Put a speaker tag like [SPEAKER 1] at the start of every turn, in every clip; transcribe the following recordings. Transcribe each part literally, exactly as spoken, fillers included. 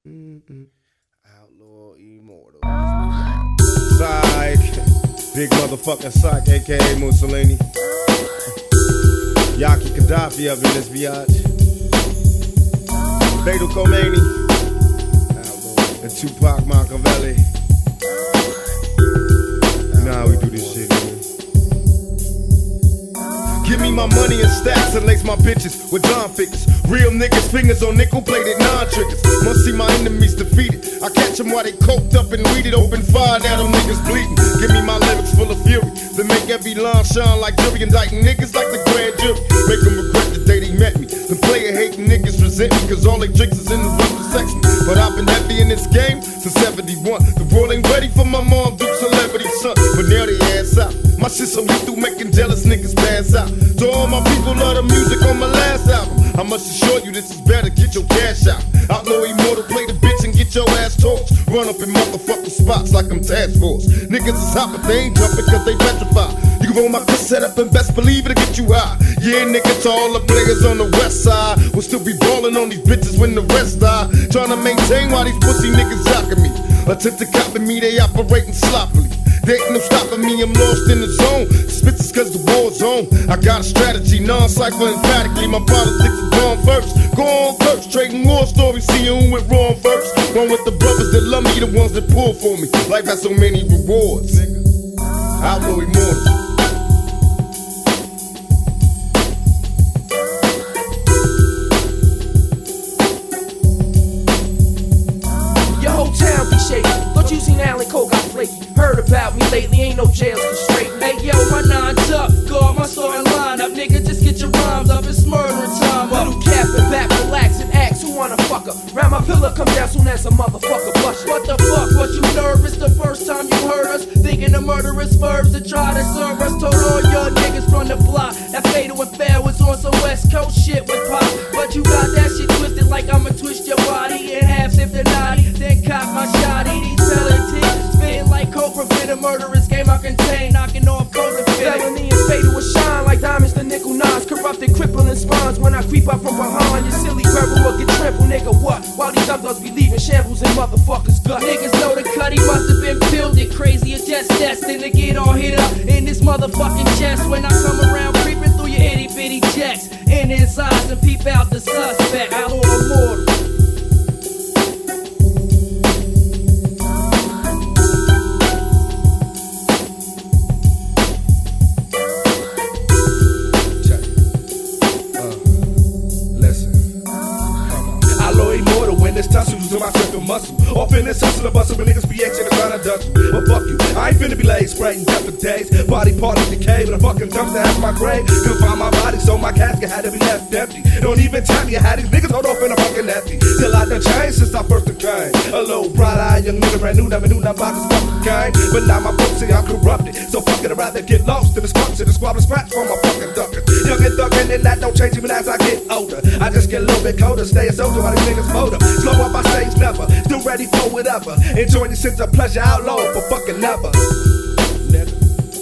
[SPEAKER 1] Mm-mm. Outlaw Immortal. Psych. Big motherfucking Psych, aka Mussolini. Yaki Gaddafi up in this biatch. Beto Khomeini. And Tupac Machiavelli. You know how we do this shit, man. Give me my money in stacks and lace my bitches with John figures. Real niggas, fingers on nickel-plated non-triggers. Must see my enemies defeated. I catch them while they coked up and weeded. Open fire, now them niggas bleeding. Give me my lyrics full of fury that make every line shine like jury. Indicting niggas like the grand jury. Make them regret the day they met me. The player-hating niggas resent me cause all they tricks is in the room to sex me. But I've been heavy in this game since seventy-one. The world ain't ready for my mom, Duke celebrity son. But now they ass out. My shit so lethal, making jealous niggas pass out. To all my people love the music on my last album. I must assure you this is better, get your cash out. Outlaw Immortal, play the bitch and get your ass torched. Run up in motherfucking spots like I'm task force. Niggas is hot but they ain't jumping cause they petrified. You can roll my cassette up and best believe it'll get you high. Yeah nigga, to all the players on the west side, we'll still be ballin' on these bitches when the rest die. Tryna maintain while these pussy niggas jockin' me. Attempt to copy me, they operating sloppily. There ain't no stopping me, I'm lost in the zone. Spits cause the war's on. I got a strategy, non-cypher emphatically. My politics is gone first. Go on first, trading more stories, seeing who went wrong first. One with the brothers that love me, the ones that pull for me. Life has so many rewards, nigga. Outlaw Immortal.
[SPEAKER 2] Your whole town be shaking. Thought you seen Alan Cole got flaky. Heard about me lately, ain't no jails to straighten. Hey yo, my nine's up, guard my starting line up. Nigga, just get your rhymes up, it's murdering time up. Little cap and back, relax and ask who wanna fuck up. Round my pillar come down soon as a motherfucker blush. What the fuck, what you nervous the first time you heard us? Thinking the murderous verbs to try to serve us. Told all your niggas from the block that Fatal and Fair was on some West Coast shit with pop. But you got that shit twisted like I'ma twist your body in half if the naughty. Then cock my shotty, these felonies spitting like coke, prevent a murderous game I contain, knocking off cold and fit. Felony and fatal will shine like diamonds to nickel nines, corrupted, crippling spawns when I creep up from behind. Your silly rebel will get trampled, nigga, what? While these others be leaving shambles in motherfuckers' guts. Niggas know the cutty must have been filled it crazy or just destined to get all hit up in this motherfucking chest. When I come around creeping through your itty bitty checks in his eyes and peep out the suspect. Outlaw Immortal.
[SPEAKER 3] This tussle to my circle muscle. Off in this hustle and bustle, but niggas be itching to find a dustle. But fuck you, I ain't finna be laid, spraying death for days. Body part of decay, but a fucking dumpster has my grave. Couldn't find my body, so my casket had to be left empty. Don't even tell me how these niggas hold off in a fucking empty. Still I done changed since I first came. A little bright-eyed young nigga brand new, never knew nothing about this fucking game. But now my folks say I'm corrupted, so fuck it, I'd rather get lost in the squat to the squad and scratch from my fucking ducker. Young and thuggin' and that don't change even as I get older. I just get a little bit colder, stay a soldier while these niggas motor. Slow up my stage never, still ready for whatever. Enjoying the sense of pleasure, outlaw for fucking never. Nigga.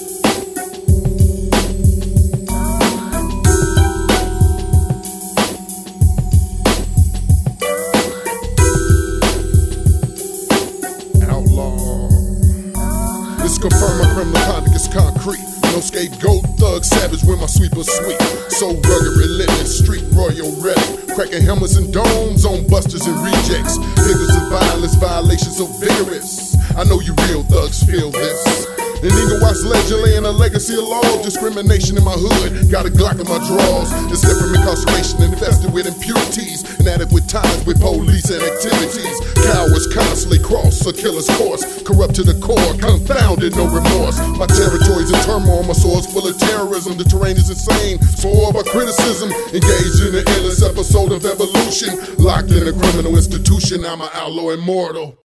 [SPEAKER 4] Outlaw. This confirm my criminal conduct is concrete. No scapegoat, thug, savage with my sweeper sweet. So rugged, relentless, street royal relic. Cracking hammers and domes on busters and rejects. Figures of violence, violations so vigorous. I know you real thugs feel this. In Inglewood's legend laying a legacy of law. Discrimination in my hood, got a Glock in my drawers. Escape from incarceration infested with impurities. Inadequate ties with police and activities. Cowards constantly cross a killer's course. Corrupt to the core, confounded, no remorse. My territory's in turmoil, my soul's full of terrorism. The terrain is insane, spoiled by criticism. Engaged in an endless episode of evolution. Locked in a criminal institution, I'm an outlaw immortal.